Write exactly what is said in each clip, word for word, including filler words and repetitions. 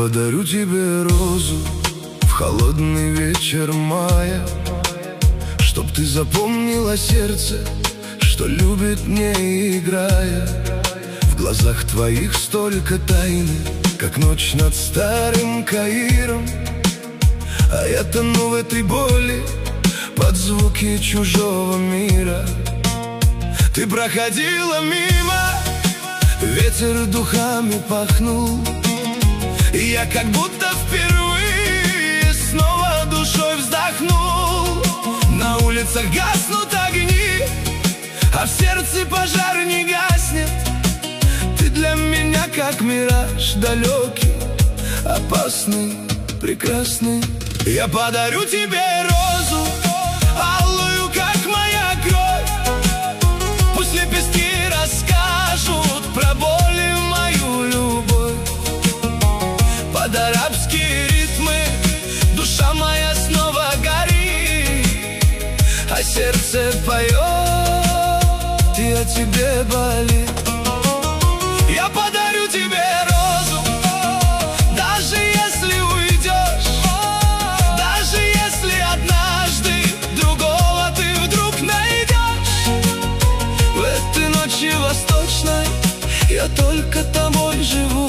подарю тебе розу в холодный вечер мая, чтоб ты запомнила сердце, что любит, не играя. В глазах твоих столько тайны, как ночь над старым Каиром. А я тону в этой боли под звуки чужого мира. Ты проходила мимо, ветер духами пахнул, и я как будто впервые снова душой вздохнул. На улицах гаснут огни, а в сердце пожар не гаснет. Ты для меня как мираж далекий, опасный, прекрасный. Я подарю тебе розу, алую, как моя кровь. Пусть лепестки расскажут про боль и мою любовь. Под арабские ритмы душа моя снова горит, а сердце поет, и о тебе болит. Я подарю тебе розу, даже если уйдешь, даже если однажды другого ты вдруг найдешь. В этой ночи восточной я только тобой живу,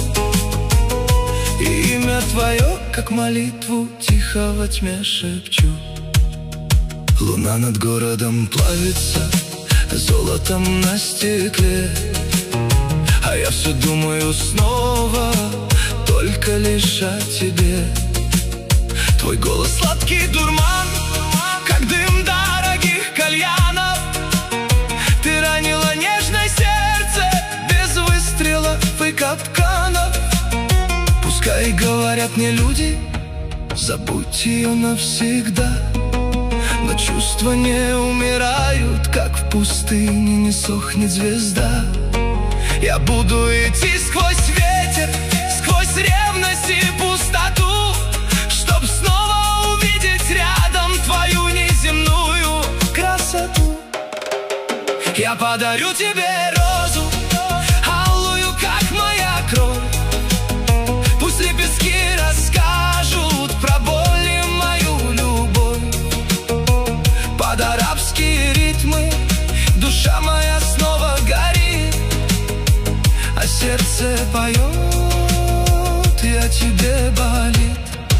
и имя твое, как молитву, тихо во тьме шепчу. Луна над городом плавится золотом на стекле, а я все думаю снова только лишь о тебе. Твой голос сладкий дурман, как дым дорогих кальянов. Ты ранила нежное сердце без выстрелов и капканов. Пускай говорят мне люди, забудь ее навсегда, но чувства не умирают, как в пустыне не сохнет звезда. Я буду идти сквозь ветер, сквозь ревность и пустоту, чтоб снова увидеть рядом твою неземную красоту. Я подарю тебе розу, алую, как моя кровь. Пусть лепестки расскажут про боль и мою любовь. Под арабские ритмы душа моя снова горит, а сердце поет, и о тебе болит.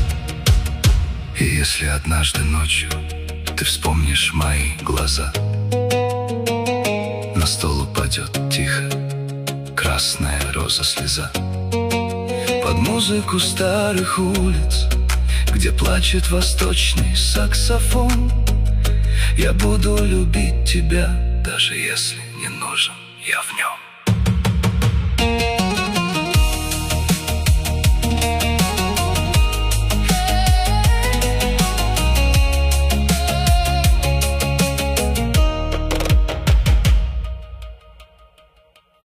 И если однажды ночью ты вспомнишь мои глаза, на стол упадет тихо красная роза слеза. Под музыку старых улиц, где плачет восточный саксофон, я буду любить тебя, даже если не нужен я в нем.